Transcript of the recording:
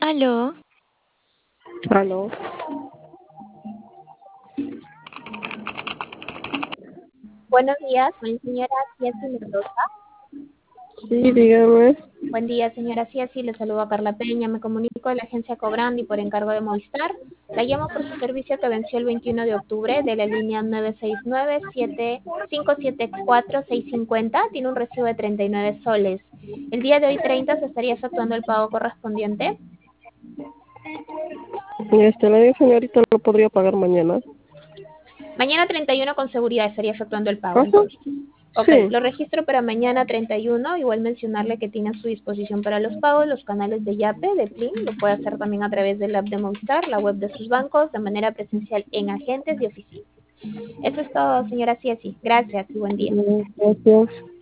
Aló, Aló, Buenos días, con la señora Ciesi Mendoza. sí, dígame. Buen día, señora Ciesi, le saludo a Carla Peña, me comunico de la agencia Cobrandi por encargo de Movistar. La llamo por su servicio que venció el 21 de octubre de la línea 969-574-650. Tiene un recibo de 39 soles. El día de hoy 30 se estaría efectuando el pago correspondiente. Le dije, señorita, lo podría pagar mañana. Mañana 31 con seguridad estaría efectuando el pago Ajá, entonces. Ok, sí. lo registro para mañana 31. Igual mencionarle que tiene a su disposición para los pagos los canales de Yape, de Plin. Lo puede hacer también a través del app de Movistar, la web de sus bancos, de manera presencial en agentes y oficinas. Eso es todo, señora Ciesi. Gracias y buen día. Gracias.